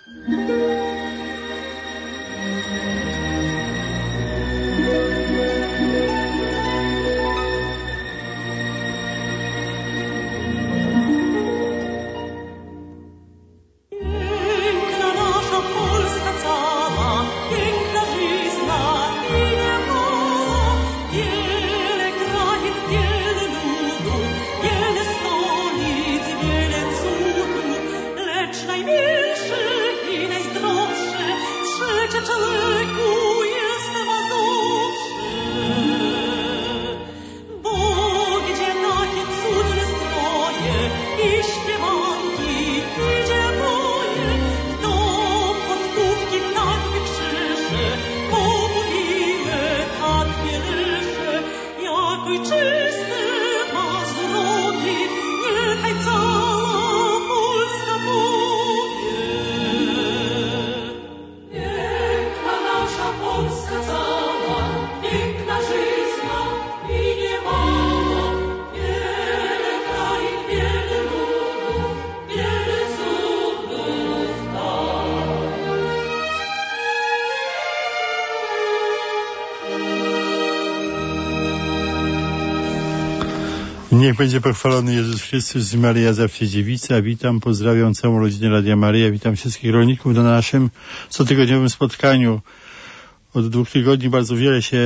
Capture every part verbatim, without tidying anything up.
Niech będzie pochwalony Jezus Chrystus i Maryja zawsze dziewica. Witam, pozdrawiam całą rodzinę Radia Maryja, witam wszystkich rolników na naszym cotygodniowym spotkaniu. Od dwóch tygodni bardzo wiele się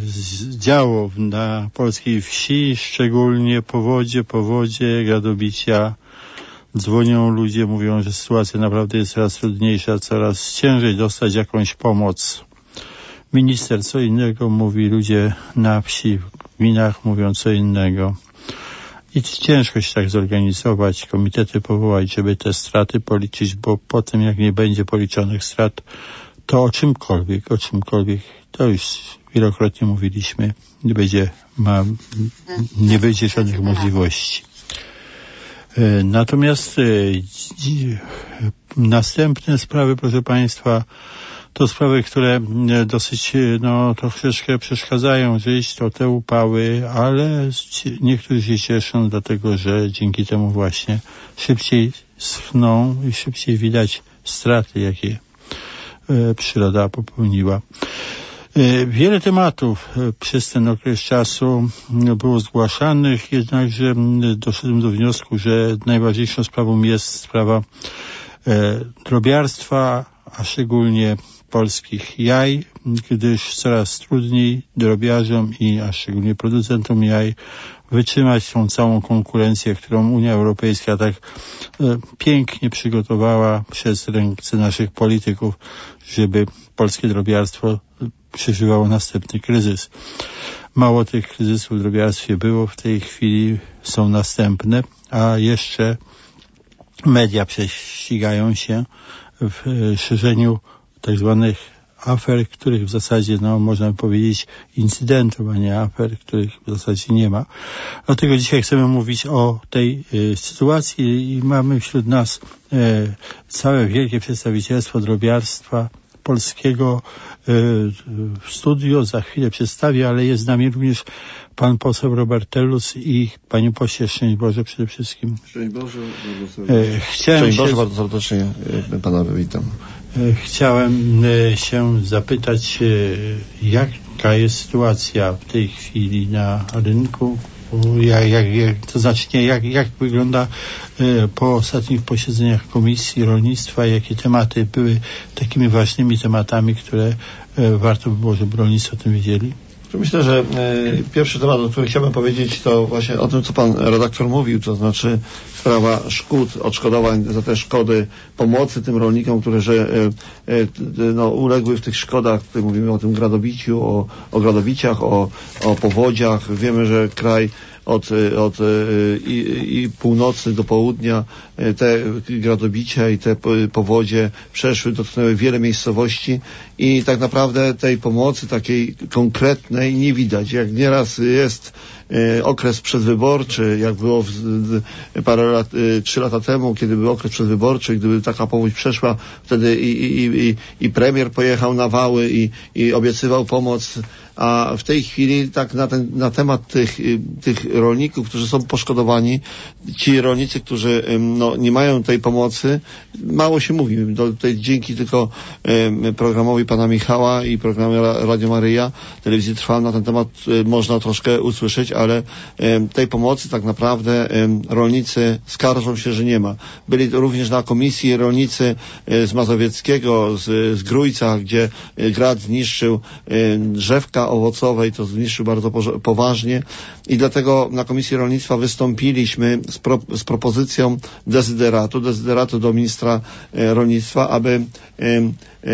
działo na polskiej wsi, szczególnie powodzie, powodzie, gradobicia. Dzwonią ludzie, mówią, że sytuacja naprawdę jest coraz trudniejsza, coraz ciężej dostać jakąś pomoc. Minister co innego mówi, ludzie na wsi, w gminach mówią co innego. I ciężko się tak zorganizować, komitety powołać, żeby te straty policzyć, bo potem jak nie będzie policzonych strat, to o czymkolwiek, o czymkolwiek, to już wielokrotnie mówiliśmy, nie będzie, ma, nie będzie żadnych możliwości. Natomiast następne sprawy, proszę Państwa, to sprawy, które dosyć, no, troszeczkę przeszkadzają żyć, to te upały, ale niektórzy się cieszą, dlatego że dzięki temu właśnie szybciej schną i szybciej widać straty, jakie e, przyroda popełniła. E, wiele tematów e, przez ten okres czasu było zgłaszanych, jednakże doszedłem do wniosku, że najważniejszą sprawą jest sprawa e, drobiarstwa, a szczególnie polskich jaj, gdyż coraz trudniej drobiarzom i a szczególnie producentom jaj wytrzymać tą całą konkurencję, którą Unia Europejska tak e, pięknie przygotowała przez ręce naszych polityków, żeby polskie drobiarstwo przeżywało następny kryzys. Mało tych kryzysów w drobiarstwie było, w tej chwili są następne, a jeszcze media prześcigają się w e, szerzeniu tak zwanych afer, których w zasadzie, no, można powiedzieć incydentów, a nie afer, których w zasadzie nie ma. Dlatego dzisiaj chcemy mówić o tej y, sytuacji i mamy wśród nas y, całe wielkie przedstawicielstwo drobiarstwa polskiego y, w studio. Za chwilę przedstawię, ale jest z nami również pan poseł Robert Telus i pani poseł, szczęść Boże przede wszystkim. Szczęść Boże, bardzo serdecznie. Chciałem Szczęść Boże, się... bardzo serdecznie pana witam. Chciałem się zapytać, jaka jest sytuacja w tej chwili na rynku, jak, jak, jak, to znaczy nie, jak, jak wygląda po ostatnich posiedzeniach Komisji Rolnictwa, jakie tematy były takimi ważnymi tematami, które warto by było, żeby rolnicy o tym wiedzieli? Myślę, że y, pierwszy temat, o którym chciałbym powiedzieć, to właśnie o tym, co pan redaktor mówił, to znaczy sprawa szkód, odszkodowań za te szkody, pomocy tym rolnikom, które że, y, y, no, uległy w tych szkodach. Tutaj mówimy o tym gradobiciu, o, o gradobiciach, o, o powodziach. Wiemy, że kraj od, od i, i północy do południa te gradobicia i te powodzie przeszły, dotknęły wiele miejscowości i tak naprawdę tej pomocy takiej konkretnej nie widać. Jak nieraz jest okres przedwyborczy, jak było w, parę lat, trzy lata temu, kiedy był okres przedwyborczy, gdyby taka powódź przeszła, wtedy i, i, i, i premier pojechał na wały i, i obiecywał pomoc. A w tej chwili tak na, ten, na temat tych, tych rolników, którzy są poszkodowani, ci rolnicy, którzy no, nie mają tej pomocy, mało się mówi. Do, tutaj dzięki tylko um, programowi pana Michała i programowi Radio Maryja, telewizji Trwam, na ten temat um, można troszkę usłyszeć, ale um, tej pomocy tak naprawdę um, rolnicy skarżą się, że nie ma. Byli również na komisji rolnicy um, z Mazowieckiego, z, z Grójca, gdzie um, grad zniszczył um, drzewka owocowej, to zniszczył bardzo poważnie i dlatego na Komisji Rolnictwa wystąpiliśmy z, pro, z propozycją dezyderatu, dezyderatu do ministra e, rolnictwa, aby e, e,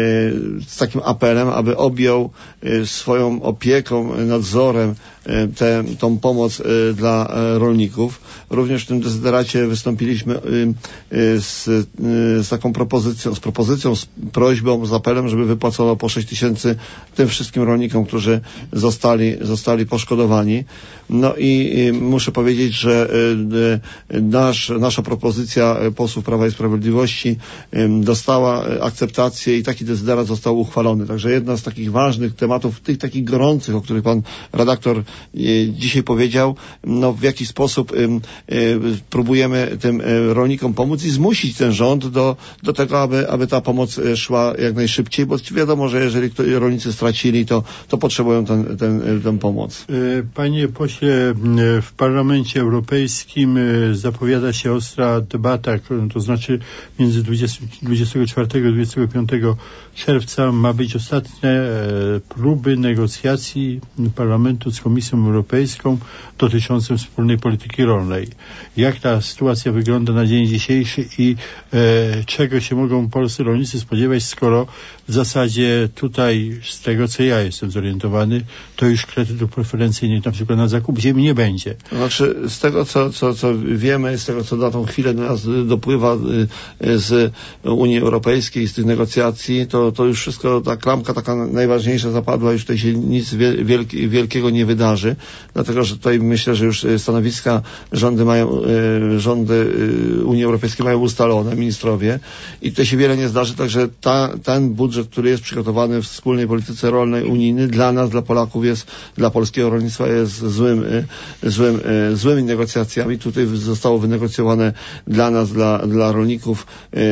z takim apelem, aby objął e, swoją opieką, nadzorem e, tę tą pomoc e, dla e, rolników. Również w tym dezyderacie wystąpiliśmy e, e, z, e, z taką propozycją, z propozycją, z prośbą, z apelem, żeby wypłacono po sześć tysięcy tym wszystkim rolnikom, którzy zostali, zostali poszkodowani. No i, i muszę powiedzieć, że y, y, nasz, nasza propozycja posłów Prawa i Sprawiedliwości y, dostała akceptację i taki dezyderat został uchwalony. Także jedna z takich ważnych tematów, tych takich gorących, o których pan redaktor y, dzisiaj powiedział, no w jaki sposób y, y, próbujemy tym y, rolnikom pomóc i zmusić ten rząd do, do tego, aby, aby ta pomoc szła jak najszybciej, bo wiadomo, że jeżeli rolnicy stracili, to, to potrzebują ten, ten, tę pomoc. Panie pośle, w Parlamencie Europejskim zapowiada się ostra debata, to znaczy między dwudziestego czwartego a dwudziestego piątego czerwca ma być ostatnie próby negocjacji Parlamentu z Komisją Europejską dotyczącą wspólnej polityki rolnej. Jak ta sytuacja wygląda na dzień dzisiejszy i e, czego się mogą polscy rolnicy spodziewać, skoro w zasadzie tutaj, z tego co ja jestem zorientowany, to już kredytów preferencyjnych na przykład na zakup ziemi nie będzie. To znaczy, z tego co, co, co wiemy, z tego co na tą chwilę do nas dopływa z Unii Europejskiej, z tych negocjacji, to, to już wszystko, ta klamka taka najważniejsza zapadła, już tutaj się nic wielki, wielkiego nie wydarzy, dlatego że tutaj myślę, że już stanowiska rządy mają, rządy Unii Europejskiej mają ustalone, ministrowie, i tutaj się wiele nie zdarzy, także ta, ten budżet, który jest przygotowany w wspólnej polityce rolnej unijnej, dla nas, dla Polaków jest, dla polskiego rolnictwa jest złym, złym, złymi negocjacjami. Tutaj zostało wynegocjowane dla nas, dla, dla rolników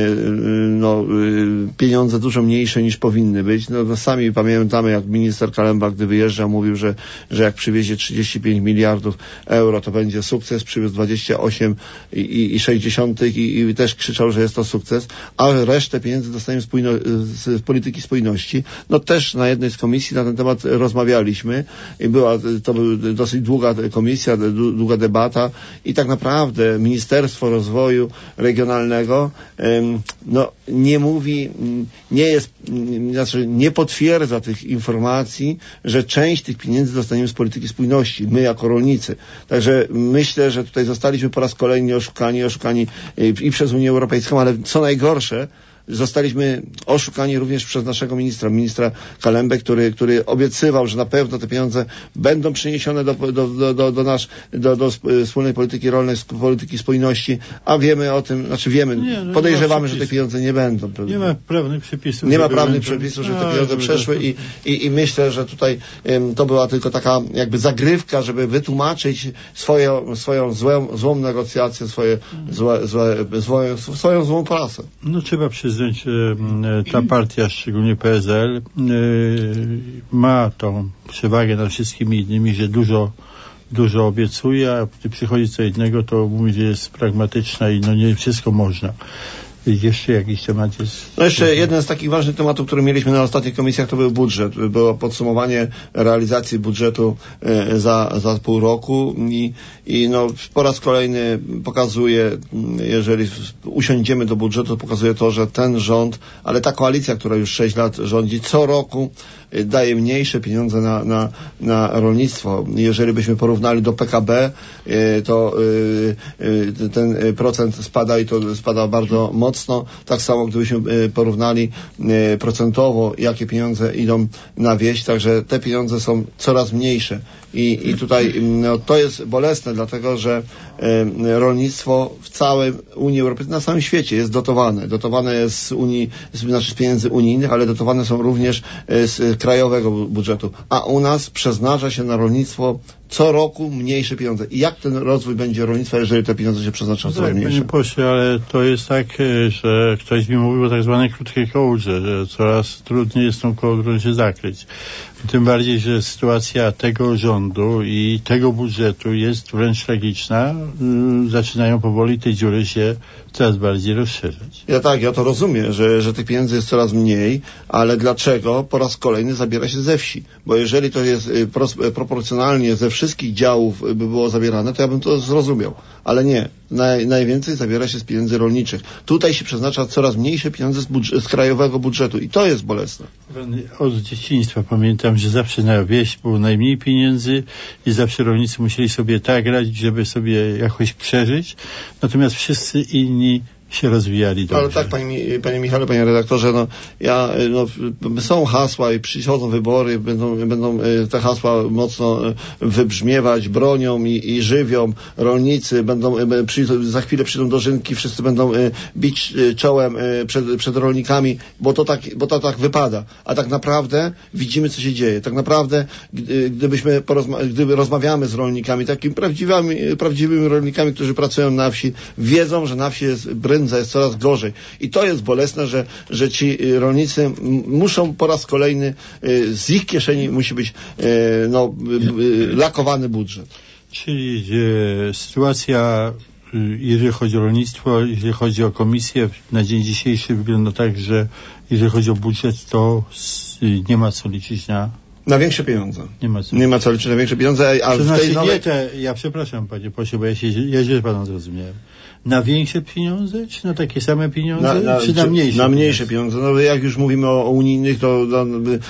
no, pieniądze dużo mniejsze niż powinny być. No, no sami pamiętamy, jak minister Kalemba, gdy wyjeżdżał, mówił, że, że jak przywiezie trzydzieści pięć miliardów euro, to będzie sukces, przywiózł dwadzieścia osiem i sześćdziesiąt i, i też krzyczał, że jest to sukces, a resztę pieniędzy dostajemy z, z polityki spójności. No też na jednej z komisji na ten temat rozmawialiśmy i była, to była dosyć długa komisja, długa debata i tak naprawdę Ministerstwo Rozwoju Regionalnego no, nie mówi, nie jest, znaczy nie potwierdza tych informacji, że część tych pieniędzy dostaniemy z polityki spójności, my jako rolnicy. Także myślę, że tutaj zostaliśmy po raz kolejny oszukani, oszukani i przez Unię Europejską, ale co najgorsze, zostaliśmy oszukani również przez naszego ministra, ministra Kalembę, który, który obiecywał, że na pewno te pieniądze będą przeniesione do, do, do, do, do, nasz, do, do wspólnej polityki rolnej, polityki spójności, a wiemy o tym, znaczy wiemy, nie, no podejrzewamy, że te pieniądze nie będą. Nie ma prawnych przepisów. Nie ma prawnych przepisów, że te pieniądze przeszły i, i, i myślę, że tutaj um, to była tylko taka jakby zagrywka, żeby wytłumaczyć swoją, swoją złą, złą negocjację, swoje złe, złe, złe, swoją złą prasę. No trzeba przyznać, ta partia, szczególnie P S L, ma tą przewagę nad wszystkimi innymi, że dużo, dużo obiecuje, a gdy przychodzi co innego, to mówi, że jest pragmatyczna i no nie wszystko można. Jeszcze jakiś temat jest? No jeszcze jeden z takich ważnych tematów, który mieliśmy na ostatnich komisjach, to był budżet. Było podsumowanie realizacji budżetu e, za, za pół roku i, i no, po raz kolejny pokazuje, jeżeli usiądziemy do budżetu, pokazuje to, że ten rząd, ale ta koalicja, która już sześć lat rządzi, co roku daje mniejsze pieniądze na, na, na rolnictwo. Jeżeli byśmy porównali do P K B, to ten procent spada i to spada bardzo mocno. mocno. Tak samo gdybyśmy porównali procentowo, jakie pieniądze idą na wieś, także te pieniądze są coraz mniejsze. I, i tutaj no, to jest bolesne, dlatego że e, rolnictwo w całej Unii Europejskiej, na całym świecie jest dotowane. Dotowane jest z Unii, znaczy z pieniędzy unijnych, ale dotowane są również e, z krajowego budżetu. A u nas przeznacza się na rolnictwo co roku mniejsze pieniądze. I jak ten rozwój będzie rolnictwa, jeżeli te pieniądze się przeznaczą coraz tak, mniejsze? Panie pośle, ale to jest tak, że ktoś mi mówił o tak zwanej krótkiej kołdrze, że coraz trudniej jest tą kołdrą się zakryć. Tym bardziej, że sytuacja tego rządu i tego budżetu jest wręcz tragiczna. Zaczynają powoli te dziury się coraz bardziej rozszerzać. Ja tak, ja to rozumiem, że, że tych pieniędzy jest coraz mniej, ale dlaczego po raz kolejny zabiera się ze wsi? Bo jeżeli to jest pros, proporcjonalnie ze wszystkich działów by było zabierane, to ja bym to zrozumiał. Ale nie. Naj, najwięcej zabiera się z pieniędzy rolniczych. Tutaj się przeznacza coraz mniejsze pieniądze z, budż- z krajowego budżetu i to jest bolesne. Od dzieciństwa pamiętam, że zawsze na wieś było najmniej pieniędzy i zawsze rolnicy musieli sobie tak radzić, żeby sobie jakoś przeżyć. Natomiast wszyscy inni się rozwijali dobrze. Ale tak, panie, panie Michale, panie redaktorze, no, ja, no, są hasła i przychodzą wybory, będą, będą te hasła mocno wybrzmiewać, bronią i, i żywią, rolnicy będą, przyjdą, za chwilę przyjdą dożynki, wszyscy będą bić czołem przed, przed rolnikami, bo to, tak, bo to tak wypada. A tak naprawdę widzimy, co się dzieje. Tak naprawdę, gdybyśmy porozma- gdyby rozmawiamy z rolnikami, takimi prawdziwymi, prawdziwymi rolnikami, którzy pracują na wsi, wiedzą, że na wsi jest bryn jest coraz gorzej. I to jest bolesne, że, że ci rolnicy m- muszą po raz kolejny, y, z ich kieszeni musi być y, no, y, y, lakowany budżet. Czyli y, sytuacja, y, jeżeli chodzi o rolnictwo, jeżeli chodzi o komisję, na dzień dzisiejszy wygląda tak, że jeżeli chodzi o budżet, to y, nie ma co liczyć na Na większe pieniądze. Nie ma co, nie ma co liczyć na większe pieniądze, a to w znaczy, tej nowej... nie te, ja przepraszam, panie pośle, bo ja się ja źle pana zrozumiałem. Na większe pieniądze, czy na takie same pieniądze, na, na, czy na mniejsze? Na mniejsze pieniądze. No jak już mówimy o, o unijnych, to no,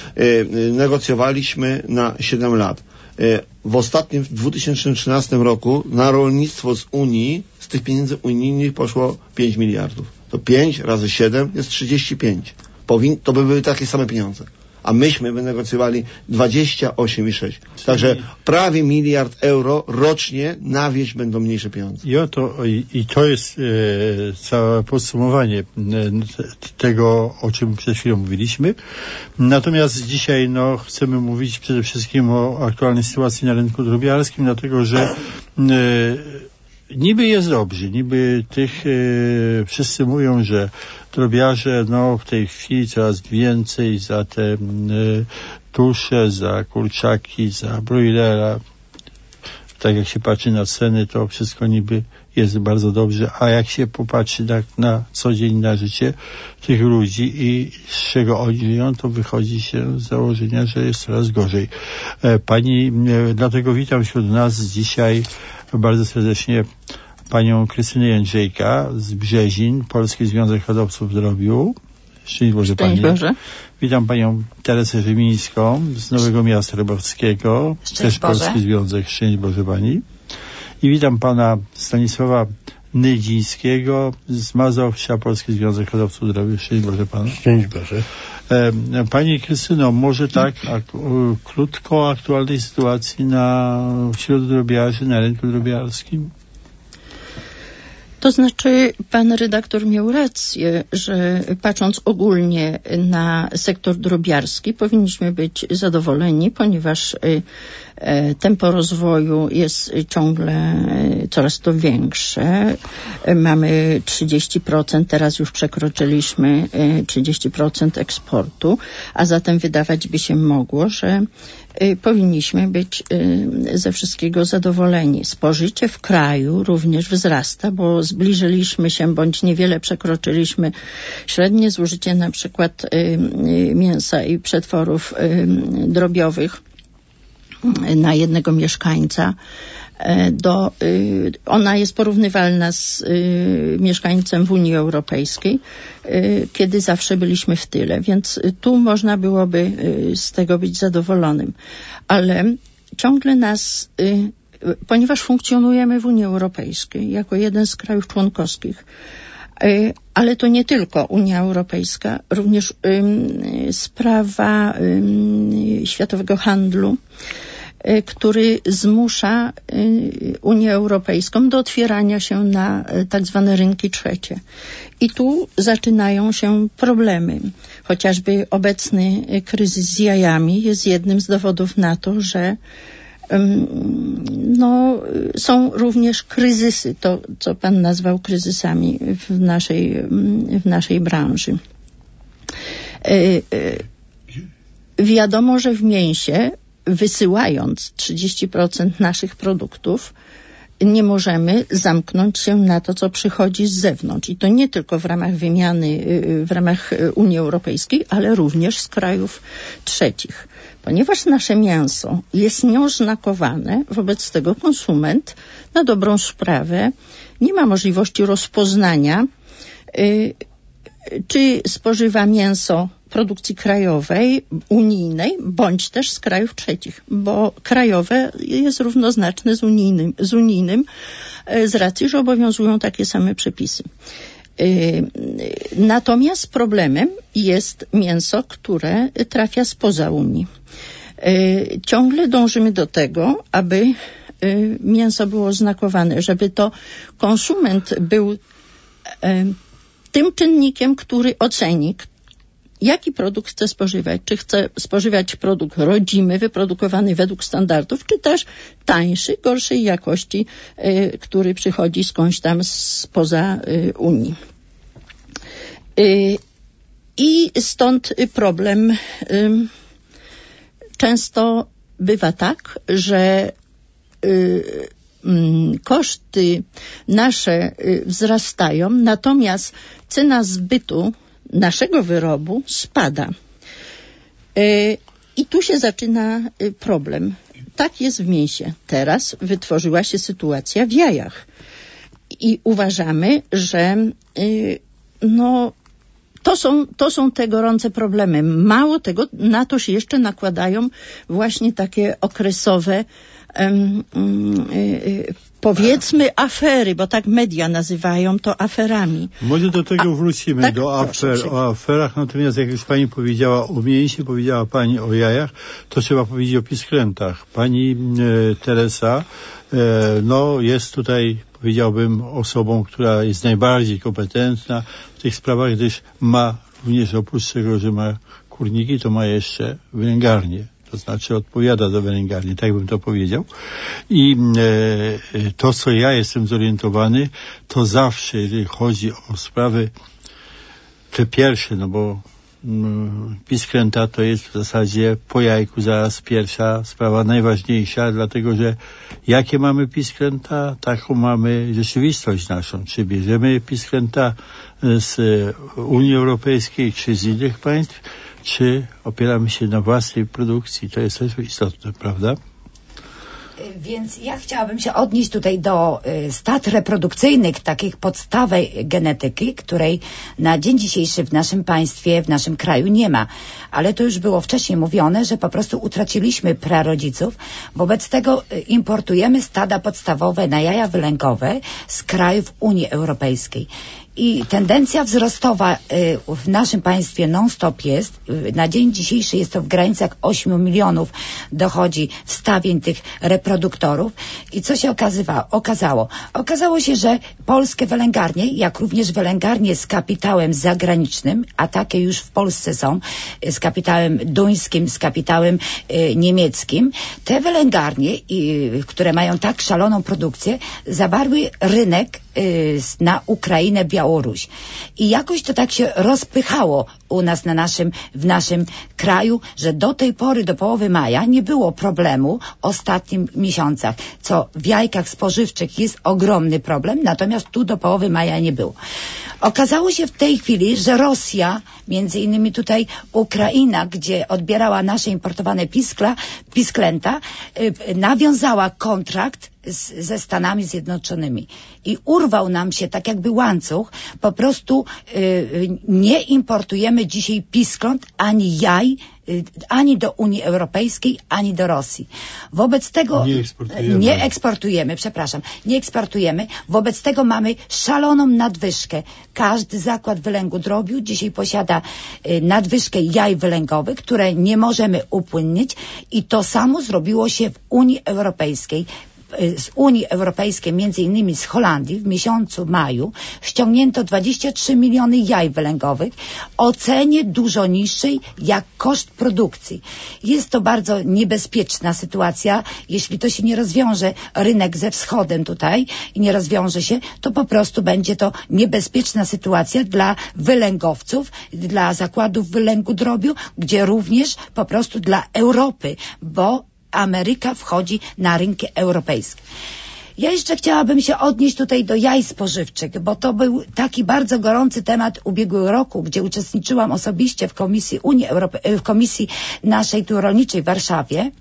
e, negocjowaliśmy na siedem lat. E, w ostatnim, w dwa tysiące trzynastym roku na rolnictwo z Unii, z tych pieniędzy unijnych poszło pięć miliardów. To pięć razy siedem jest trzydzieści pięć. Powin, to by były takie same pieniądze. A myśmy wynegocjowali dwadzieścia osiem i sześć. Także prawie miliard euro rocznie na wieś będą mniejsze pieniądze. I, oto, i, i to jest e, całe podsumowanie e, tego, o czym przed chwilą mówiliśmy. Natomiast dzisiaj no, chcemy mówić przede wszystkim o aktualnej sytuacji na rynku drobiarskim, dlatego że e, niby jest dobrze, niby tych e, wszyscy mówią, że drobiarze no w tej chwili coraz więcej za te e, tusze, za kurczaki, za broilera. Tak jak się patrzy na ceny, to wszystko niby jest bardzo dobrze, a jak się popatrzy tak na co dzień na życie tych ludzi i z czego oni żyją, to wychodzi się z założenia, że jest coraz gorzej. E, pani, e, dlatego witam wśród nas dzisiaj bardzo serdecznie panią Krystynę Jędrzejka z Brzezin, Polski Związek Hodowców Drobiu. Szczęść Boże, pani. Boże. Witam panią Teresę Rzymińską z Nowego Miasta Rybowskiego, też Polski Związek. Szczęść Boże pani. I witam pana Stanisława Nydzińskiego z Mazowsza, Polski Związek Hodowców Drobiu. Szczęść Boże panu. Szczęść Boże. E, pani Krystyno, może tak ak- krótko o aktualnej sytuacji na wśród drobiarzy, na rynku drobiarskim? To znaczy, pan redaktor miał rację, że patrząc ogólnie na sektor drobiarski, powinniśmy być zadowoleni, ponieważ tempo rozwoju jest ciągle coraz to większe. Mamy trzydzieści procent, teraz już przekroczyliśmy trzydzieści procent eksportu, a zatem wydawać by się mogło, że powinniśmy być ze wszystkiego zadowoleni. Spożycie w kraju również wzrasta, bo zbliżyliśmy się bądź niewiele przekroczyliśmy średnie zużycie na przykład mięsa i przetworów drobiowych na jednego mieszkańca. Do, ona jest porównywalna z mieszkańcem w Unii Europejskiej, kiedy zawsze byliśmy w tyle, więc tu można byłoby z tego być zadowolonym. Ale ciągle nas, ponieważ funkcjonujemy w Unii Europejskiej jako jeden z krajów członkowskich, Ale to nie tylko Unia Europejska, również sprawa światowego handlu, który zmusza Unię Europejską do otwierania się na tak zwane rynki trzecie. I tu zaczynają się problemy. Chociażby obecny kryzys z jajami jest jednym z dowodów na to, że no, są również kryzysy, to co pan nazwał kryzysami w naszej, w naszej branży. Wiadomo, że w mięsie, wysyłając trzydzieści procent naszych produktów, nie możemy zamknąć się na to, co przychodzi z zewnątrz. I to nie tylko w ramach wymiany, w ramach Unii Europejskiej, ale również z krajów trzecich. Ponieważ nasze mięso jest nieoznakowane, wobec tego konsument na dobrą sprawę nie ma możliwości rozpoznania, y, czy spożywa mięso produkcji krajowej, unijnej, bądź też z krajów trzecich, bo krajowe jest równoznaczne z unijnym, z unijnym z racji, że obowiązują takie same przepisy. Natomiast problemem jest mięso, które trafia spoza Unii. Ciągle dążymy do tego, aby mięso było oznakowane, żeby to konsument był tym czynnikiem, który oceni, jaki produkt chce spożywać. Czy chce spożywać produkt rodzimy, wyprodukowany według standardów, czy też tańszy, gorszej jakości, y, który przychodzi skądś tam spoza y, Unii. Y, I stąd problem y, często bywa tak, że y, koszty nasze wzrastają, natomiast cena zbytu naszego wyrobu spada. I tu się zaczyna problem. Tak jest w mięsie. Teraz wytworzyła się sytuacja w jajach. I uważamy, że no, to są, to są te gorące problemy. Mało tego, na to się jeszcze nakładają właśnie takie okresowe Um, um, y, powiedzmy afery, bo tak media nazywają to aferami. Może do tego A, wrócimy, tak, do afer, o aferach, natomiast jak już pani powiedziała o mięsie, powiedziała pani o jajach, to trzeba powiedzieć o pisklętach. Pani e, Teresa e, no jest tutaj, powiedziałbym, osobą, która jest najbardziej kompetentna w tych sprawach, gdyż ma również oprócz tego, że ma kurniki, to ma jeszcze węgarnię. To znaczy odpowiada za węgarnię, tak bym to powiedział. I e, to, co ja jestem zorientowany, to zawsze, jeżeli chodzi o sprawy te pierwsze, no bo mm, pisklęta to jest w zasadzie po jajku zaraz pierwsza sprawa najważniejsza, dlatego że jakie mamy pisklęta, taką mamy rzeczywistość naszą. Czy bierzemy pisklęta z Unii Europejskiej, czy z innych państw, czy opieramy się na własnej produkcji. To jest też istotne, prawda? Więc ja chciałabym się odnieść tutaj do y, stad reprodukcyjnych, takich podstawy genetyki, której na dzień dzisiejszy w naszym państwie, w naszym kraju nie ma. Ale to już było wcześniej mówione, że po prostu utraciliśmy prarodziców. Wobec tego y, importujemy stada podstawowe na jaja wylęgowe z krajów Unii Europejskiej. I tendencja wzrostowa y, w naszym państwie non-stop jest. Y, na dzień dzisiejszy jest to w granicach ośmiu milionów dochodzi wstawień tych reproduktorów. I co się okazywa, okazało? Okazało się, że polskie wylęgarnie, jak również wylęgarnie z kapitałem zagranicznym, a takie już w Polsce są, z kapitałem duńskim, z kapitałem y, niemieckim, te wylęgarnie, y, które mają tak szaloną produkcję, zawarły rynek na Ukrainę, Białoruś. I jakoś to tak się rozpychało u nas na naszym, w naszym kraju, że do tej pory, do połowy maja nie było problemu w ostatnich miesiącach, co w jajkach spożywczych jest ogromny problem, natomiast tu do połowy maja nie było. Okazało się w tej chwili, że Rosja, między innymi tutaj Ukraina, gdzie odbierała nasze importowane piskla, pisklęta, yy, nawiązała kontrakt z, ze Stanami Zjednoczonymi. I urwał nam się tak jakby łańcuch. Po prostu y, nie importujemy dzisiaj piskląt ani jaj, y, ani do Unii Europejskiej, ani do Rosji. Wobec tego nie eksportujemy. nie eksportujemy, przepraszam, nie eksportujemy. Wobec tego mamy szaloną nadwyżkę. Każdy zakład wylęgu drobiu dzisiaj posiada y, nadwyżkę jaj wylęgowych, które nie możemy upłynnić i to samo zrobiło się w Unii Europejskiej. Z Unii Europejskiej, między innymi z Holandii, w miesiącu maju ściągnięto dwadzieścia trzy miliony jaj wylęgowych o cenie dużo niższej jak koszt produkcji. Jest to bardzo niebezpieczna sytuacja. Jeśli to się nie rozwiąże, rynek ze wschodem tutaj i nie rozwiąże się, to po prostu będzie to niebezpieczna sytuacja dla wylęgowców, dla zakładów wylęgu drobiu, gdzie również po prostu dla Europy, bo Ameryka wchodzi na rynki europejskie. Ja jeszcze chciałabym się odnieść tutaj do jaj spożywczych, bo to był taki bardzo gorący temat ubiegłego roku, gdzie uczestniczyłam osobiście w Komisji Unii Europe- w Komisji naszej tu rolniczej w Warszawie.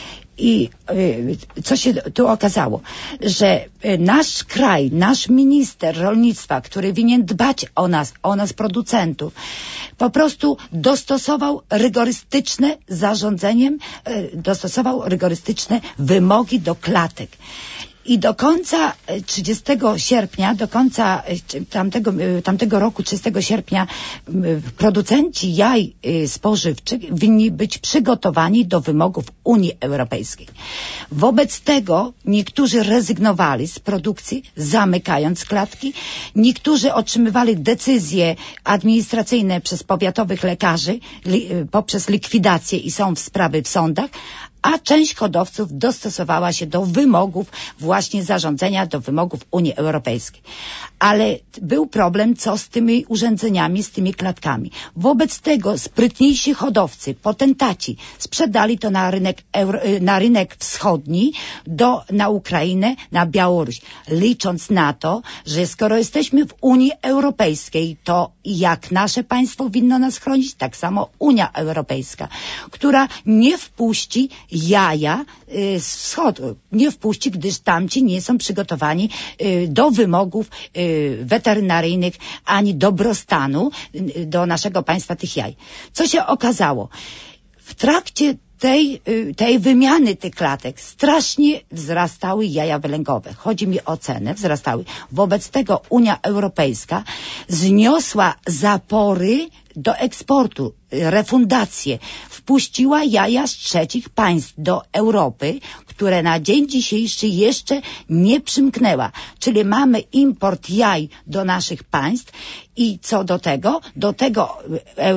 I y, co się tu okazało? Że y, nasz kraj, nasz minister rolnictwa, który winien dbać o nas, o nas producentów, po prostu dostosował rygorystyczne zarządzeniem, y, dostosował rygorystyczne wymogi do klatek. I do końca trzydziestego sierpnia, do końca tamtego, tamtego roku, trzydziestego sierpnia, producenci jaj spożywczych winni być przygotowani do wymogów Unii Europejskiej. Wobec tego niektórzy rezygnowali z produkcji, zamykając klatki. Niektórzy otrzymywali decyzje administracyjne przez powiatowych lekarzy li, poprzez likwidację i są w sprawy w sądach, a część hodowców dostosowała się do wymogów właśnie zarządzenia, do wymogów Unii Europejskiej. Ale był problem, co z tymi urządzeniami, z tymi klatkami. Wobec tego sprytniejsi hodowcy, potentaci, sprzedali to na rynek, euro, na rynek wschodni, do, na Ukrainę, na Białoruś, licząc na to, że skoro jesteśmy w Unii Europejskiej, to jak nasze państwo winno nas chronić, tak samo Unia Europejska, która nie wpuści jaja y, z wschodu, nie wpuści, gdyż tamci nie są przygotowani y, do wymogów y, weterynaryjnych, ani dobrostanu y, do naszego państwa tych jaj. Co się okazało? W trakcie tej, y, tej wymiany tych klatek strasznie wzrastały jaja wylęgowe. Chodzi mi o cenę, wzrastały. Wobec tego Unia Europejska zniosła zapory do eksportu, refundację. Wpuściła jaja z trzecich państw do Europy, które na dzień dzisiejszy jeszcze nie przymknęła. Czyli mamy import jaj do naszych państw i co do tego, do tego, e,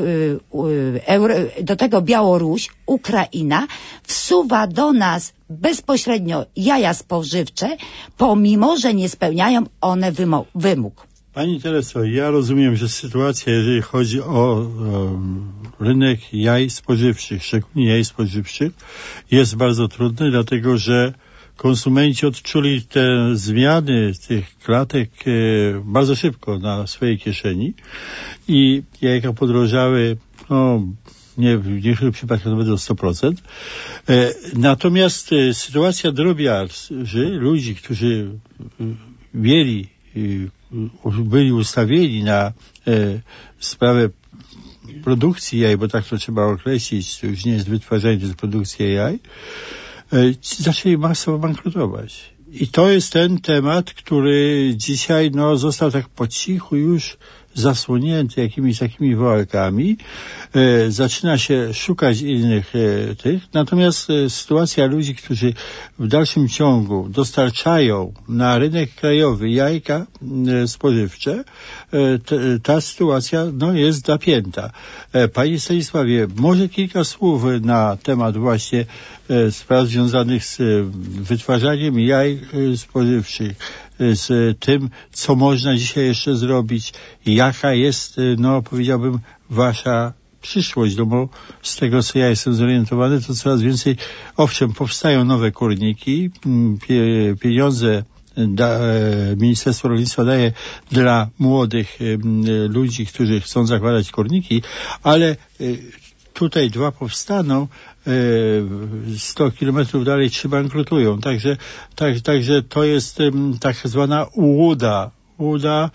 e, do tego Białoruś, Ukraina wsuwa do nas bezpośrednio jaja spożywcze, pomimo że nie spełniają one wymo- wymóg. Pani Tereso, ja rozumiem, że sytuacja, jeżeli chodzi o um, rynek jaj spożywczych, szczególnie jaj spożywczych, jest bardzo trudny, dlatego że konsumenci odczuli te zmiany tych klatek e, bardzo szybko na swojej kieszeni i jajka podrożały, no, nie, w niektórych przypadkach nawet o sto procent. E, natomiast e, sytuacja drobiarzy, ludzi, którzy e, mieli byli ustawieni na e, sprawę produkcji jaj, bo tak to trzeba określić, to już nie jest wytwarzanie, to jest produkcja jaj, e, zaczęli masowo bankrutować. I to jest ten temat, który dzisiaj no, został tak po cichu już zasłonięty jakimiś takimi walkami. E, zaczyna się szukać innych e, tych. Natomiast e, sytuacja ludzi, którzy w dalszym ciągu dostarczają na rynek krajowy jajka e, spożywcze, e, t, ta sytuacja no, jest zapięta. E, Panie Stanisławie, może kilka słów na temat właśnie e, spraw związanych z e, wytwarzaniem jaj e, spożywczych, z tym, co można dzisiaj jeszcze zrobić, jaka jest, no powiedziałbym, wasza przyszłość, no bo z tego, co ja jestem zorientowany, to coraz więcej, owszem, powstają nowe kurniki, pieniądze da, Ministerstwo Rolnictwa daje dla młodych ludzi, którzy chcą zakładać kurniki, ale tutaj dwa powstaną, sto kilometrów dalej trzy bankrutują. Także, tak, także to jest tak zwana ułuda, ułuda,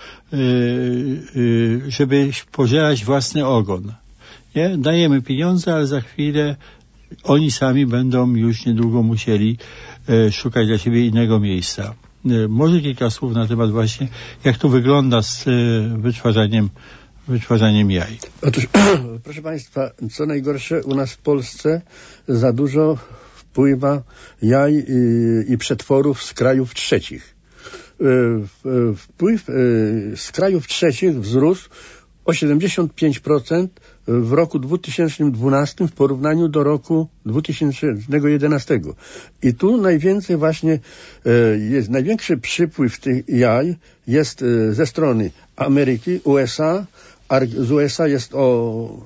żeby pożerać własny ogon. Nie? Dajemy pieniądze, ale za chwilę oni sami będą już niedługo musieli szukać dla siebie innego miejsca. Może kilka słów na temat właśnie, jak to wygląda z wytwarzaniem, wytwarzaniem jaj. Otóż, proszę Państwa, co najgorsze, u nas w Polsce za dużo wpływa jaj i, i przetworów z krajów trzecich. Wpływ z krajów trzecich wzrósł o siedemdziesiąt pięć procent w roku dwa tysiące dwunastym w porównaniu do roku dwa tysiące jedenastego. I tu najwięcej właśnie jest, największy przypływ tych jaj jest ze strony Ameryki, U S A, z U S A jest o,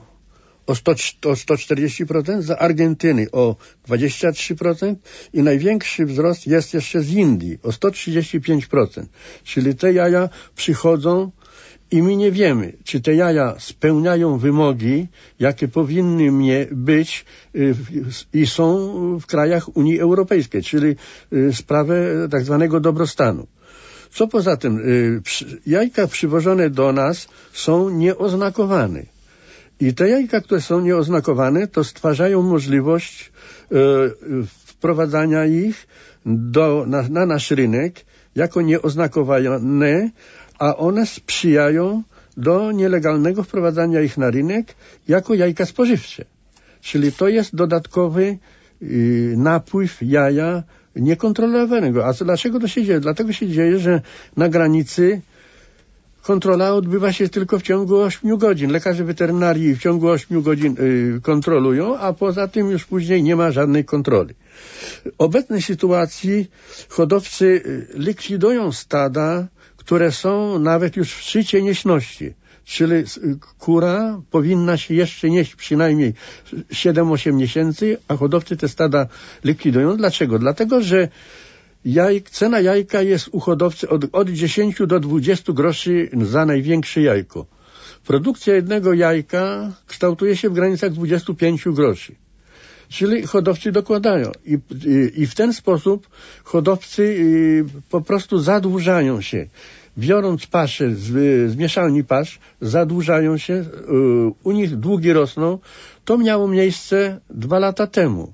o, sto, o sto czterdzieści procent, z Argentyny o dwadzieścia trzy procent i największy wzrost jest jeszcze z Indii o sto trzydzieści pięć procent. Czyli te jaja przychodzą i my nie wiemy, czy te jaja spełniają wymogi, jakie powinny mnie być y, i są w krajach Unii Europejskiej, czyli y, sprawę tak zwanego dobrostanu. Co poza tym, y, przy, jajka przywożone do nas są nieoznakowane. I te jajka, które są nieoznakowane, to stwarzają możliwość y, wprowadzania ich do, na, na nasz rynek jako nieoznakowane, a one sprzyjają do nielegalnego wprowadzania ich na rynek jako jajka spożywcze. Czyli to jest dodatkowy y, napływ jaja niekontrolowanego. A dlaczego to się dzieje? Dlatego się dzieje, że na granicy kontrola odbywa się tylko w ciągu ośmiu godzin. Lekarze weterynarii w ciągu ośmiu godzin y, kontrolują, a poza tym już później nie ma żadnej kontroli. W obecnej sytuacji hodowcy likwidują stada, które są nawet już w szczycie nieśności. Czyli kura powinna się jeszcze nieść przynajmniej siedem osiem miesięcy, a hodowcy te stada likwidują. Dlaczego? Dlatego, że jaj, cena jajka jest u hodowcy od, od dziesięciu do dwudziestu groszy za największe jajko. Produkcja jednego jajka kształtuje się w granicach dwudziestu pięciu groszy. Czyli hodowcy dokładają. I, i, i w ten sposób hodowcy y, po prostu zadłużają się. Biorąc pasze z, z mieszalni pasz, zadłużają się, y, u nich długi rosną. To miało miejsce dwa lata temu.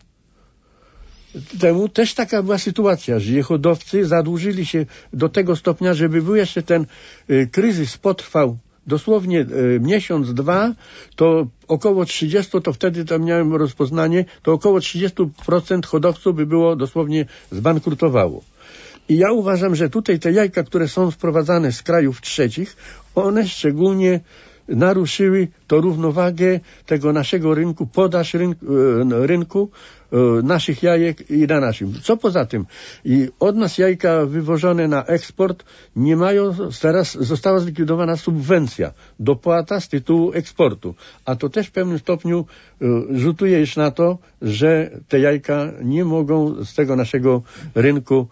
Temu też taka była sytuacja, że hodowcy zadłużyli się do tego stopnia, żeby był jeszcze ten y, kryzys potrwał dosłownie e, miesiąc, dwa, to około trzydzieści, to wtedy tam miałem rozpoznanie, to około trzydzieści procent hodowców by było dosłownie zbankrutowało. I ja uważam, że tutaj te jajka, które są sprowadzane z krajów trzecich, one szczególnie naruszyły to równowagę tego naszego rynku, podaż rynku, rynku naszych jajek i na naszym. Co poza tym? I od nas jajka wywożone na eksport nie mają, teraz została zlikwidowana subwencja, dopłata z tytułu eksportu. A to też w pewnym stopniu rzutuje już na to, że te jajka nie mogą z tego naszego rynku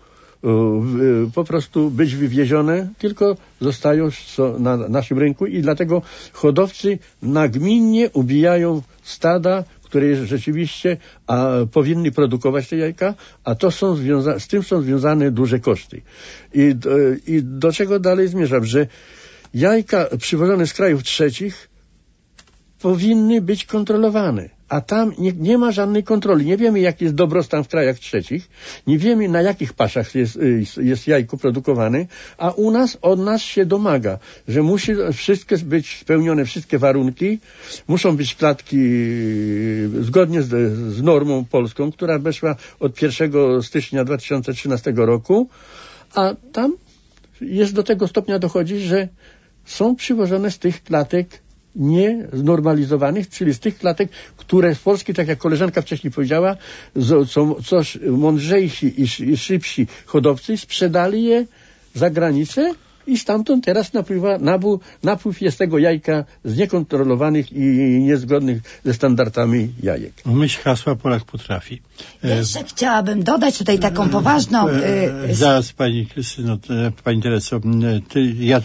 po prostu być wywiezione, tylko zostają na naszym rynku i dlatego hodowcy nagminnie ubijają stada, które rzeczywiście a, powinny produkować te jajka, a to są związa- z tym są związane duże koszty. I, I do czego dalej zmierzam, że jajka przywożone z krajów trzecich powinny być kontrolowane, a tam nie, nie ma żadnej kontroli. Nie wiemy, jaki jest dobrostan w krajach trzecich, nie wiemy, na jakich paszach jest, jest jajko produkowane, a u nas od nas się domaga, że musi wszystkie być spełnione, wszystkie warunki, muszą być klatki zgodnie z, z normą polską, która weszła od pierwszego stycznia dwa tysiące trzynastego roku, a tam jest do tego stopnia dochodzi, że są przywożone z tych klatek nieznormalizowanych, czyli z tych klatek, które w Polsce, tak jak koleżanka wcześniej powiedziała, są coś mądrzejsi i szybsi hodowcy sprzedali je za granicę i stamtąd teraz napływa, nabu, napływ jest tego jajka z niekontrolowanych i niezgodnych ze standardami jajek. Myśl hasła Polak potrafi. Jeszcze e, chciałabym dodać tutaj taką poważną... E, e, zaraz pani Krystyno, pani Tereso, ty, ja tylko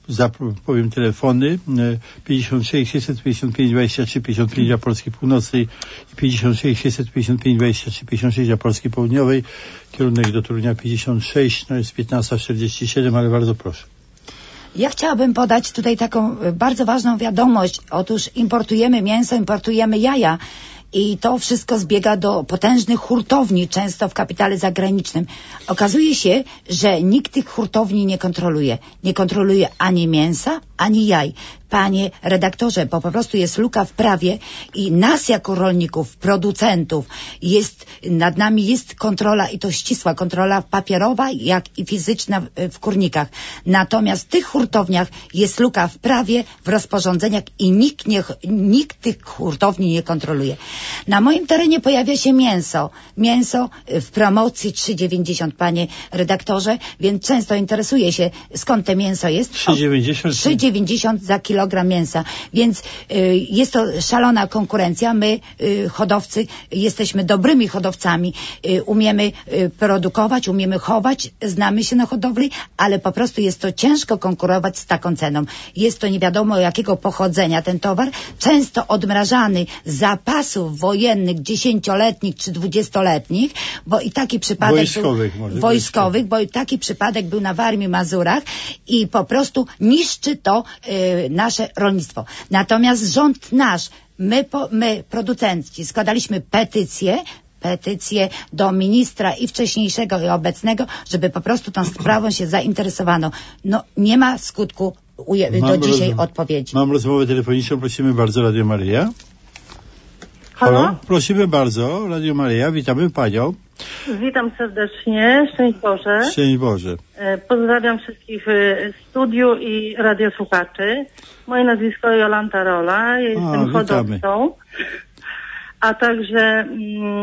powiem telefony pięćdziesiąt sześć sześćset pięćdziesiąt pięć dwadzieścia trzy pięćdziesiąt pięć dla Polski Północnej i pięćdziesiąt sześć sześćset pięćdziesiąt pięć dwadzieścia trzy pięćdziesiąt sześć dla Polski Południowej. Kierunek do Torunia pięćdziesiąt sześć, no jest piętnasta czterdzieści siedem, ale bardzo proszę. Ja chciałabym podać tutaj taką bardzo ważną wiadomość. Otóż importujemy mięso, importujemy jaja i to wszystko zbiega do potężnych hurtowni, często w kapitale zagranicznym. Okazuje się, że nikt tych hurtowni nie kontroluje. Nie kontroluje ani mięsa, ani jaj. Panie redaktorze, bo po prostu jest luka w prawie i nas jako rolników, producentów, jest, nad nami jest kontrola i to ścisła kontrola papierowa, jak i fizyczna w, w kurnikach. Natomiast w tych hurtowniach jest luka w prawie, w rozporządzeniach i nikt, nie, nikt tych hurtowni nie kontroluje. Na moim terenie pojawia się mięso. Mięso w promocji trzy dziewięćdziesiąt, panie redaktorze, więc często interesuje się, skąd te mięso jest. trzy dziewięćdziesiąt trzy dziewięćdziesiąt za kilogram mięsa. Więc y, jest to szalona konkurencja. My, y, hodowcy, jesteśmy dobrymi hodowcami. Y, umiemy y, produkować, umiemy chować, znamy się na hodowli, ale po prostu jest to ciężko konkurować z taką ceną. Jest to nie wiadomo jakiego pochodzenia ten towar, często odmrażany z zapasów wojennych, dziesięcioletnich czy dwudziestoletnich, bo i taki przypadek wojskowych, był, może wojskowych, bo i taki przypadek był na Warmii, Mazurach i po prostu niszczy to y, nasze rolnictwo. Natomiast rząd nasz, my, po, my producenci, składaliśmy petycję, petycję do ministra i wcześniejszego i obecnego, żeby po prostu tą sprawą się zainteresowano. No nie ma skutku uje- do dzisiaj roz... odpowiedzi. Mam rozmowę telefoniczną, prosimy bardzo, Radio Maryja. Halo? Halo? Prosimy bardzo, Radio Maryja, witamy panią. Witam serdecznie, szczęść Boże. Szczęść Boże. Pozdrawiam wszystkich w studiu i radiosłuchaczy. Moje nazwisko Jolanta Rola, ja jestem A, hodowcą, a także mm,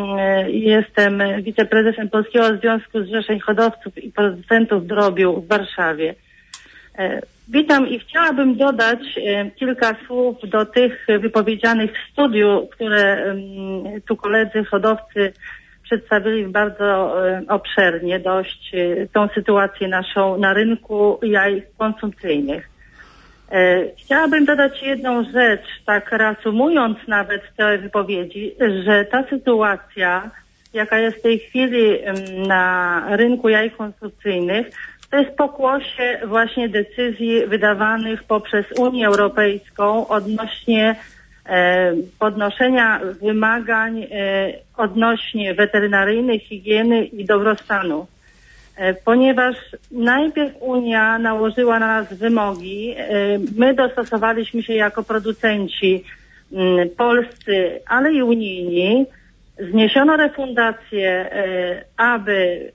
jestem wiceprezesem Polskiego Związku Zrzeszeń Hodowców i Producentów Drobiu w Warszawie. E, witam i chciałabym dodać e, kilka słów do tych wypowiedzianych w studiu, które e, tu koledzy hodowcy przedstawili bardzo e, obszernie dość e, tą sytuację naszą na rynku jaj konsumpcyjnych. E, chciałabym dodać jedną rzecz, tak reasumując nawet te wypowiedzi, że ta sytuacja, jaka jest w tej chwili e, na rynku jaj konsumpcyjnych, to jest pokłosie właśnie decyzji wydawanych poprzez Unię Europejską odnośnie e, podnoszenia wymagań e, odnośnie weterynaryjnej, higieny i dobrostanu. E, ponieważ najpierw Unia nałożyła na nas wymogi, e, my dostosowaliśmy się jako producenci m, polscy, ale i unijni, zniesiono refundację, e, aby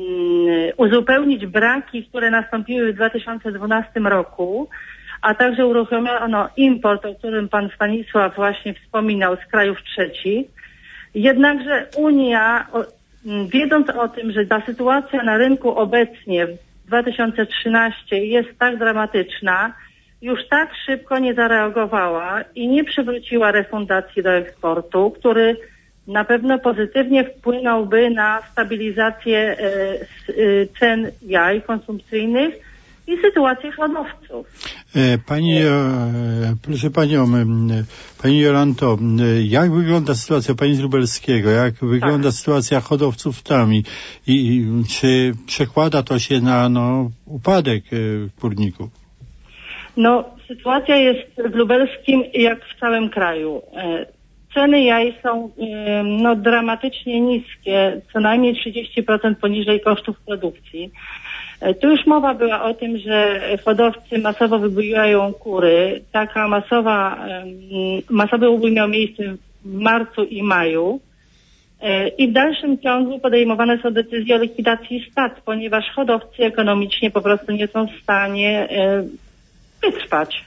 uzupełnić braki, które nastąpiły w dwa tysiące dwunastym roku, a także uruchomiono import, o którym pan Stanisław właśnie wspominał, z krajów trzecich. Jednakże Unia, wiedząc o tym, że ta sytuacja na rynku obecnie w dwa tysiące trzynastym jest tak dramatyczna, już tak szybko nie zareagowała i nie przywróciła refundacji do eksportu, który na pewno pozytywnie wpłynąłby na stabilizację e, e, cen jaj konsumpcyjnych i sytuację hodowców. Pani, e, proszę panią, pani Jolanto, jak wygląda sytuacja pani z Lubelskiego? Jak wygląda tak. sytuacja hodowców tam i, i czy przekłada to się na no, upadek w kurniku? No, sytuacja jest w Lubelskim jak w całym kraju. Ceny jaj są no, dramatycznie niskie, co najmniej trzydzieści procent poniżej kosztów produkcji. Tu już mowa była o tym, że hodowcy masowo wybujają kury. Taka masowa, masowy ubój miał miejsce w marcu i maju. I w dalszym ciągu podejmowane są decyzje o likwidacji stad, ponieważ hodowcy ekonomicznie po prostu nie są w stanie wytrwać.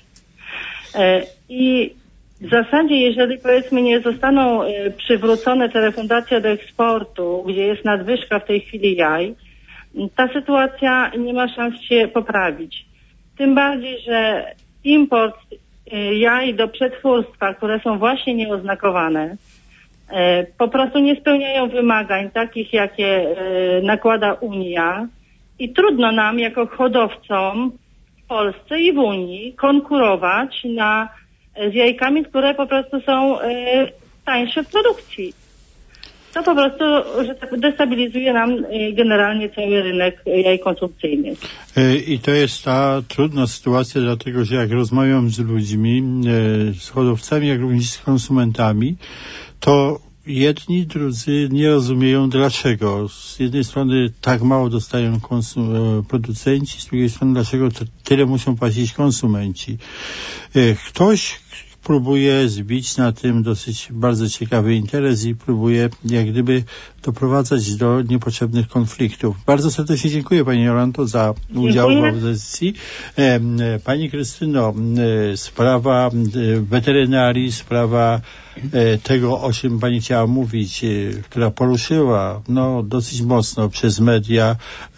I w zasadzie, jeżeli powiedzmy nie zostaną y, przywrócone te refundacje do eksportu, gdzie jest nadwyżka w tej chwili jaj, ta sytuacja nie ma szans się poprawić. Tym bardziej, że import y, jaj do przetwórstwa, które są właśnie nieoznakowane, y, po prostu nie spełniają wymagań takich, jakie y, nakłada Unia i trudno nam jako hodowcom Polsce i w Unii konkurować na, z jajkami, które po prostu są y, tańsze w produkcji. To po prostu, że tak destabilizuje nam y, generalnie cały rynek jaj konsumpcyjnych. I to jest ta trudna sytuacja, dlatego że jak rozmawiam z ludźmi, z hodowcami, jak również z konsumentami, to jedni, drudzy nie rozumieją dlaczego. Z jednej strony tak mało dostają konsum- producenci, z drugiej strony dlaczego tyle muszą płacić konsumenci. Ktoś próbuje zbić na tym dosyć bardzo ciekawy interes i próbuje jak gdyby doprowadzać do niepotrzebnych konfliktów. Bardzo serdecznie dziękuję Pani Jolanto za udział w audycji. Pani Krystyno, sprawa weterynarii, sprawa tego, o czym Pani chciała mówić, która poruszyła no, dosyć mocno przez media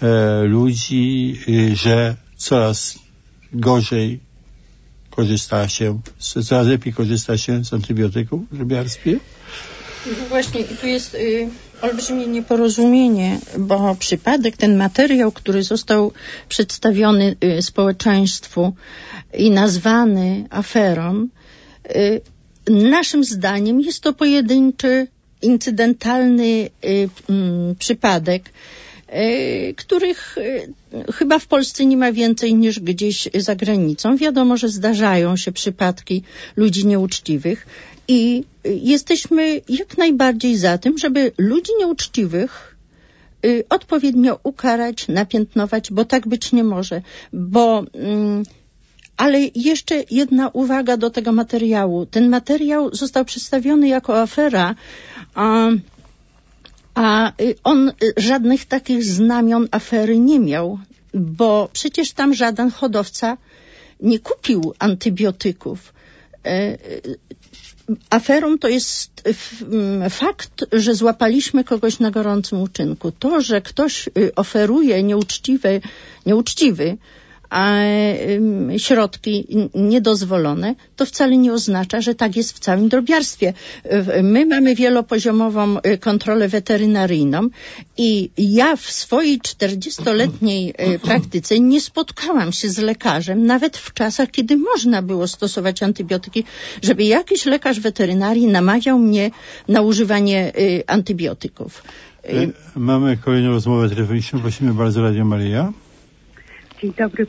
ludzi, że coraz gorzej korzysta się, coraz lepiej korzysta się z antybiotyków w drobiarstwie? No właśnie, i tu jest y, olbrzymie nieporozumienie, bo przypadek, ten materiał, który został przedstawiony y, społeczeństwu i nazwany aferą, y, naszym zdaniem jest to pojedynczy, incydentalny y, y, przypadek, których chyba w Polsce nie ma więcej niż gdzieś za granicą. Wiadomo, że zdarzają się przypadki ludzi nieuczciwych i jesteśmy jak najbardziej za tym, żeby ludzi nieuczciwych odpowiednio ukarać, napiętnować, bo tak być nie może. Bo, ale jeszcze jedna uwaga do tego materiału. Ten materiał został przedstawiony jako afera, a A on żadnych takich znamion afery nie miał, bo przecież tam żaden hodowca nie kupił antybiotyków. Aferą to jest fakt, że złapaliśmy kogoś na gorącym uczynku. To, że ktoś oferuje nieuczciwy, nieuczciwy a środki niedozwolone, to wcale nie oznacza, że tak jest w całym drobiarstwie. My mamy wielopoziomową kontrolę weterynaryjną i ja w swojej czterdziestoletniej praktyce nie spotkałam się z lekarzem, nawet w czasach, kiedy można było stosować antybiotyki, żeby jakiś lekarz weterynarii namawiał mnie na używanie antybiotyków. Mamy kolejną rozmowę telefoniczną. Prosimy bardzo, Radio Maryja. Dzień dobry.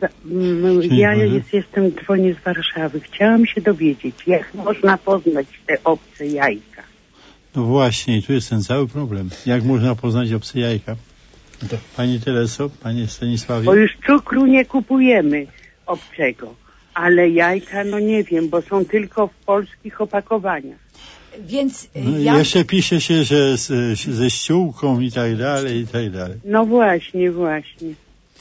Ja jest, jestem, dzwonię z Warszawy. Chciałam się dowiedzieć, jak można poznać te obce jajka. No właśnie, i tu jest ten cały problem. Jak można poznać obce jajka? Pani Tereso, Panie Stanisławie? Bo już cukru nie kupujemy obcego, ale jajka, no nie wiem, bo są tylko w polskich opakowaniach. Więc no ja... jeszcze pisze się, że z, ze ściółką i tak dalej, i tak dalej. No właśnie, właśnie.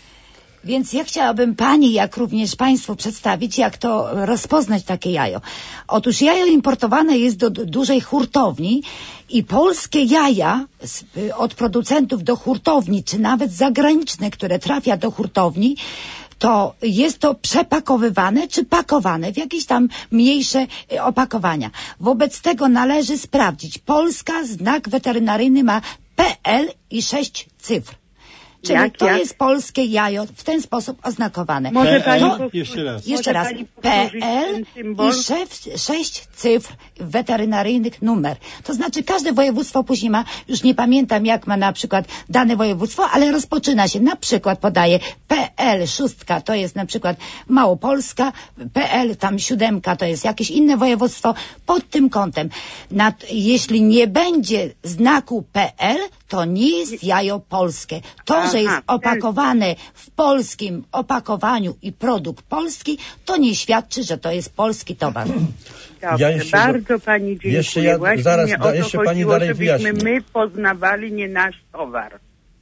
Więc ja chciałabym Pani, jak również Państwu przedstawić, jak to rozpoznać takie jajo. Otóż jajo importowane jest do dużej hurtowni i polskie jaja od producentów do hurtowni, czy nawet zagraniczne, które trafia do hurtowni, to jest to przepakowywane czy pakowane w jakieś tam mniejsze opakowania. Wobec tego należy sprawdzić. Polska znak weterynaryjny ma P L i sześć cyfr. Czyli jak, to jak? jest polskie jajo w ten sposób oznakowane. Może P L, pani jeszcze raz. Jeszcze raz. P L i sześć, sześć cyfr weterynaryjnych numer. To znaczy każde województwo później ma, już nie pamiętam jak ma na przykład dane województwo, ale rozpoczyna się, na przykład podaje P L szóstka, to jest na przykład Małopolska, P L tam siódemka to jest jakieś inne województwo pod tym kątem. Nad, jeśli nie będzie znaku P L, to nie jest jajo polskie. To, Aha, że jest opakowane w polskim opakowaniu i produkt polski, to nie świadczy, że to jest polski towar. Dobrze, Ja jeszcze bardzo do- Pani dziękuję. jeszcze ja- Właśnie zaraz, mnie da- o to jeszcze Pani chodziło, dalej żebyśmy wyjaśni. my poznawali nie nasz towar.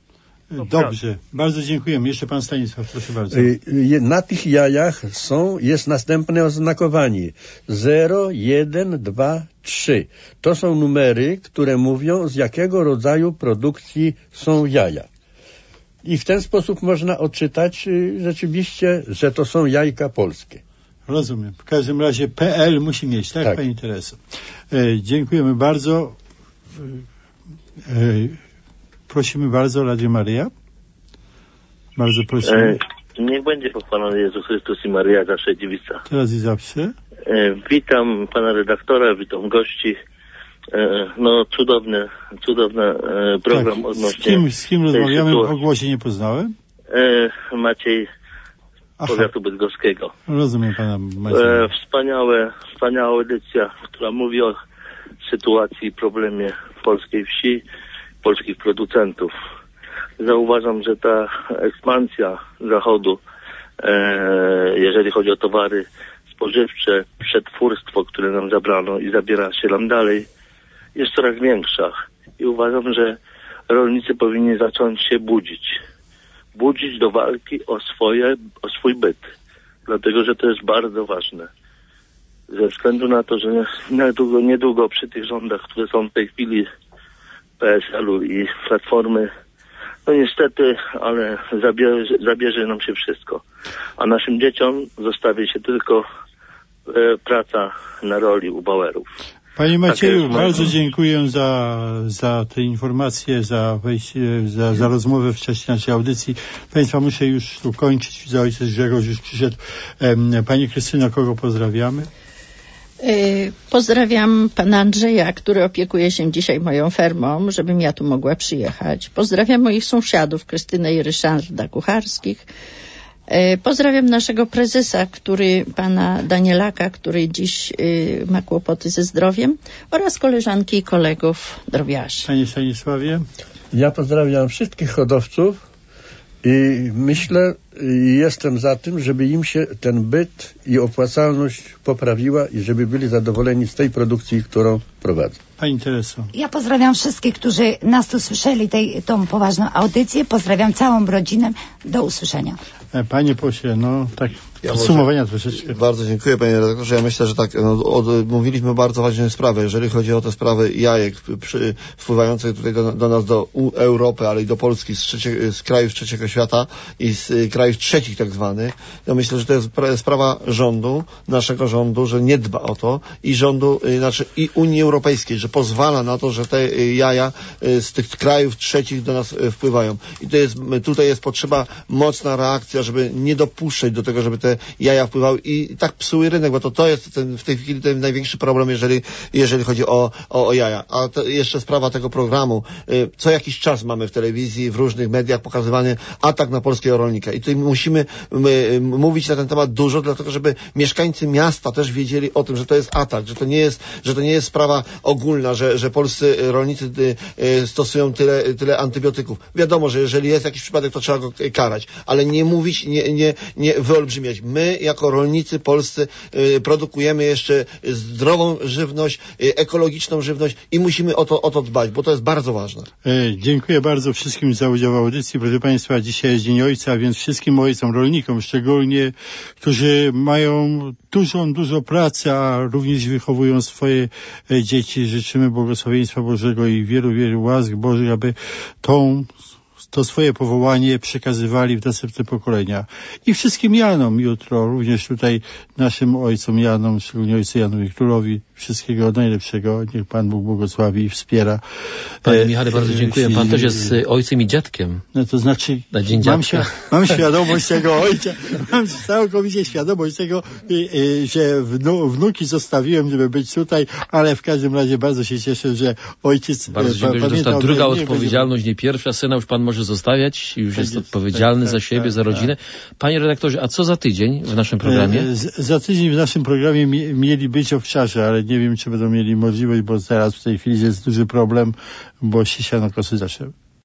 Dobrze, bardzo dziękujemy. Jeszcze Pan Stanisław, proszę bardzo. Y, y, Na tych jajach są, jest następne oznakowanie zero, jeden, dwa, trzy. To są numery, które mówią, z jakiego rodzaju produkcji są jaja. I w ten sposób można odczytać y, rzeczywiście, że to są jajka polskie. Rozumiem. W każdym razie P L musi mieć, tak, Tak. Pani Tereso? E, dziękujemy bardzo. E, prosimy bardzo, Radio Maryja. Bardzo prosimy. E, Niech będzie pochwalony Jezus Chrystus i Maryja, zawsze dziewica. Teraz i zawsze. E, witam pana redaktora, witam gości. E, no cudowny, cudowny e, program tak. odnośnie... Z kim, z kim rozmawiamy? sytuacji. Po głosie nie poznałem. E, Maciej z powiatu bydgoskiego. Rozumiem pana Macieja. E, wspaniałe, wspaniała audycja, która mówi o sytuacji i problemie polskiej wsi, polskich producentów. Zauważam, że ta ekspansja Zachodu, e, jeżeli chodzi o towary spożywcze, przetwórstwo, które nam zabrano i zabiera się nam dalej, jest coraz większa. I uważam, że rolnicy powinni zacząć się budzić. Budzić do walki o swoje, o swój byt. Dlatego, że to jest bardzo ważne. Ze względu na to, że niedługo, niedługo przy tych rządach, które są w tej chwili P S L-u i Platformy, no niestety, ale zabierze, zabierze nam się wszystko. A naszym dzieciom zostawi się tylko e, praca na roli u Bauerów. Panie Macieju, tak bardzo dziękuję za, za te informacje, za wejście, za, za rozmowę w czasie naszej audycji. Państwa, muszę już tu kończyć. Widzę, ojciec Grzegorz już przyszedł. Pani Krystyno, kogo pozdrawiamy? Pozdrawiam pana Andrzeja, który opiekuje się dzisiaj moją fermą, żebym ja tu mogła przyjechać. Pozdrawiam moich sąsiadów, Krystynę i Ryszarda Kucharskich. Pozdrawiam naszego prezesa, który, pana Danielaka, który dziś y, ma kłopoty ze zdrowiem, oraz koleżanki i kolegów drobiarzy. Panie Stanisławie? Ja pozdrawiam wszystkich hodowców i myślę, i jestem za tym, żeby im się ten byt i opłacalność poprawiła i żeby byli zadowoleni z tej produkcji, którą prowadzą. Pani Tereso. Ja pozdrawiam wszystkich, którzy nas tu słyszeli, tej, tą poważną audycję. Pozdrawiam całą rodzinę. Do usłyszenia. Panie pośle, no tak Ja podsumowania troszeczkę. Bardzo dziękuję, panie redaktorze. Ja myślę, że tak, no, od, mówiliśmy bardzo ważną sprawę, jeżeli chodzi o te sprawy jajek przy, wpływających tutaj do, do nas, do U, Europy, ale i do Polski z, trzecie, z krajów trzeciego świata i z y, krajów trzecich tak zwanych. Ja myślę, że to jest pra, sprawa rządu, naszego rządu, że nie dba o to i rządu, y, znaczy i Unii Europejskiej, że pozwala na to, że te y, jaja y, z tych krajów trzecich do nas y, wpływają. I to jest, tutaj jest potrzeba mocna reakcja, żeby nie dopuszczać do tego, żeby te jaja wpływały i tak psuły rynek, bo to, to jest ten, w tej chwili ten największy problem, jeżeli, jeżeli chodzi o, o, o jaja. A to jeszcze sprawa tego programu. Y, co jakiś czas mamy w telewizji, w różnych mediach pokazywany atak na polskiego rolnika. I tutaj musimy my, mówić na ten temat dużo, dlatego żeby mieszkańcy miasta też wiedzieli o tym, że to jest atak, że to nie jest, że to nie jest sprawa ogólna, że, że polscy rolnicy y, y, stosują tyle, tyle antybiotyków. Wiadomo, że jeżeli jest jakiś przypadek, to trzeba go karać, ale nie mówić, nie, nie, nie wyolbrzymiać. My, jako rolnicy polscy, y, produkujemy jeszcze zdrową żywność, y, ekologiczną żywność i musimy o to, o to dbać, bo to jest bardzo ważne. E, dziękuję bardzo wszystkim za udział w audycji. Proszę Państwa, dzisiaj jest Dzień Ojca, więc wszystkim ojcom, rolnikom szczególnie, którzy mają dużą, dużo pracy, a również wychowują swoje e, dzieci. Życzymy błogosławieństwa Bożego i wielu, wielu łask Bożych, aby tą to swoje powołanie przekazywali w następne pokolenia. I wszystkim Janom jutro, również tutaj naszym ojcom Janom, szczególnie ojcu Janowi Królowi, wszystkiego najlepszego. Niech Pan Bóg błogosławi i wspiera. Panie Michale, bardzo dziękuję. Pan też jest ojcem i dziadkiem. No to znaczy, na dzień mam, dziadka. Świ- mam świadomość tego ojca, mam całkowicie świadomość tego, że wnu- wnuki zostawiłem, żeby być tutaj, ale w każdym razie bardzo się cieszę, że ojciec... Bardzo dziękuję, że dostał druga odpowiedzialność, nie pierwsza. Syna już Pan może zostawiać, już jest odpowiedzialny za siebie, za rodzinę. Panie redaktorze, a co za tydzień w naszym programie? Z, za tydzień w naszym programie mi, mieli być owczarze, ale nie wiem, czy będą mieli możliwość, bo teraz w tej chwili jest duży problem, bo się siano kosy zaczęły.